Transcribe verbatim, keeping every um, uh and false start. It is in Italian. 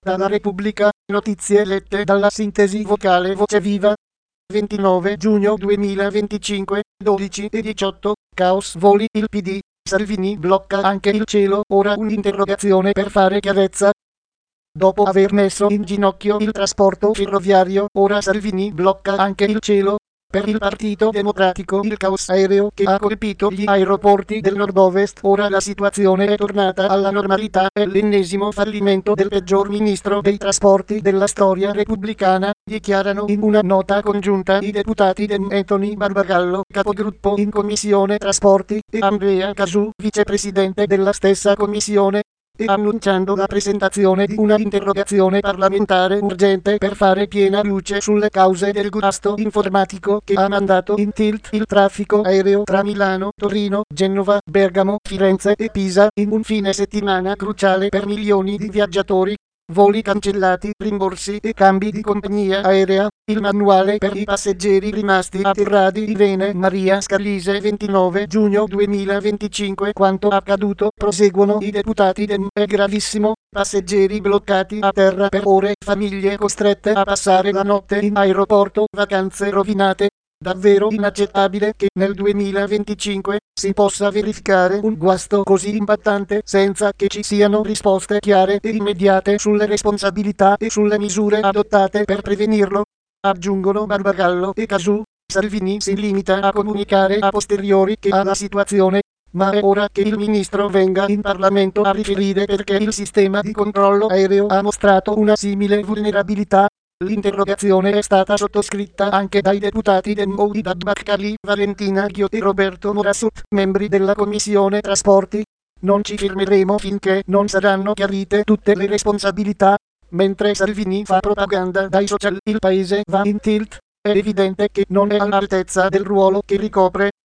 Dalla Repubblica, notizie lette dalla sintesi vocale Voce Viva. ventinove giugno duemilaventicinque, dodici e diciotto, caos voli il P D, Salvini blocca anche il cielo, ora un'interrogazione per fare chiarezza. Dopo aver messo in ginocchio il trasporto ferroviario, ora Salvini blocca anche il cielo. Per il Partito Democratico il caos aereo che ha colpito gli aeroporti del nord-ovest, ora la situazione è tornata alla normalità, è l'ennesimo fallimento del peggior ministro dei trasporti della storia repubblicana, dichiarano in una nota congiunta i deputati Dem Anthony Barbagallo, capogruppo in Commissione Trasporti, e Andrea Cazù, vicepresidente della stessa commissione, e annunciando la presentazione di una interrogazione parlamentare urgente per fare piena luce sulle cause del guasto informatico che ha mandato in tilt il traffico aereo tra Milano, Torino, Genova, Bergamo, Firenze e Pisa, in un fine settimana cruciale per milioni di viaggiatori. Voli cancellati, rimborsi e cambi di compagnia aerea, il manuale per i passeggeri rimasti atterrati di Vene Maria Scalise ventinove giugno duemilaventicinque. Quanto accaduto, proseguono i deputati Dem, è gravissimo, passeggeri bloccati a terra per ore, famiglie costrette a passare la notte in aeroporto, vacanze rovinate. Davvero inaccettabile che nel duemilaventicinque si possa verificare un guasto così impattante senza che ci siano risposte chiare e immediate sulle responsabilità e sulle misure adottate per prevenirlo. Aggiungono Barbagallo e Cazù. Salvini si limita a comunicare a posteriori che ha la situazione, ma è ora che il ministro venga in Parlamento a riferire perché il sistema di controllo aereo ha mostrato una simile vulnerabilità. L'interrogazione è stata sottoscritta anche dai deputati Dem Ouidad Baccali, Valentina Ghio e Roberto Morassut, membri della Commissione Trasporti. Non ci fermeremo finché non saranno chiarite tutte le responsabilità. Mentre Salvini fa propaganda dai social, il paese va in tilt. È evidente che non è all'altezza del ruolo che ricopre.